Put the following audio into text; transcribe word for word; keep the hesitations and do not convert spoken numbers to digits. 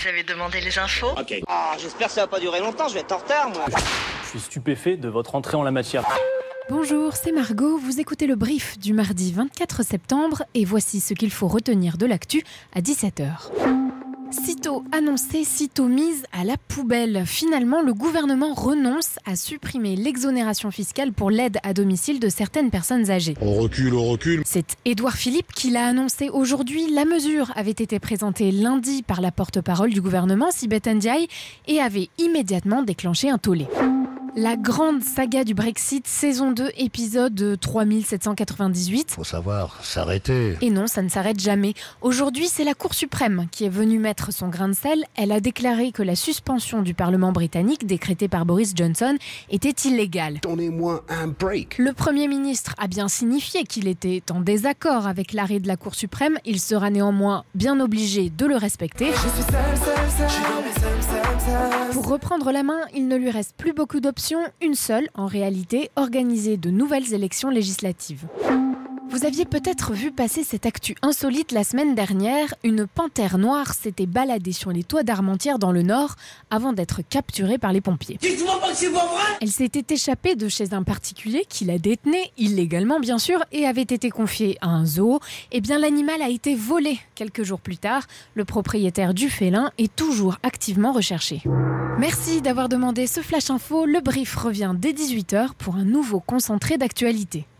Vous avez demandé les infos ? Ok. Ah, j'espère que ça va pas durer longtemps, je vais être en retard, moi. Je suis stupéfait de votre entrée en la matière. Bonjour, c'est Margot, vous écoutez le brief du mardi vingt-quatre septembre et voici ce qu'il faut retenir de l'actu à dix-sept heures. Sitôt annoncé, sitôt mise à la poubelle. Finalement, le gouvernement renonce à supprimer l'exonération fiscale pour l'aide à domicile de certaines personnes âgées. On recule, on recule. C'est Édouard Philippe qui l'a annoncé aujourd'hui. La mesure avait été présentée lundi par la porte-parole du gouvernement, Sibeth Ndiaye, et avait immédiatement déclenché un tollé. La grande saga du Brexit, saison deux, épisode trois mille sept cent quatre-vingt-dix-huit. Faut savoir s'arrêter. Et non, ça ne s'arrête jamais. Aujourd'hui, c'est la Cour suprême qui est venue mettre son grain de sel. Elle a déclaré que la suspension du Parlement britannique, décrétée par Boris Johnson, était illégale. Donnez-moi un break. Le Premier ministre a bien signifié qu'il était en désaccord avec l'arrêt de la Cour suprême. Il sera néanmoins bien obligé de le respecter. Je suis seul, seul, seul, seul, seul, seul. Pour reprendre la main, il ne lui reste plus beaucoup d'options. Une seule, en réalité, organiser de nouvelles élections législatives. Vous aviez peut-être vu passer cette actu insolite la semaine dernière. Une panthère noire s'était baladée sur les toits d'Armentières dans le Nord avant d'être capturée par les pompiers. Dites-moi pas que c'est pas vrai. Elle s'était échappée de chez un particulier qui la détenait, illégalement bien sûr, et avait été confiée à un zoo. Eh bien, l'animal a été volé quelques jours plus tard. Le propriétaire du félin est toujours activement recherché. Merci d'avoir demandé ce Flash Info. Le brief revient dès dix-huit heures pour un nouveau concentré d'actualité.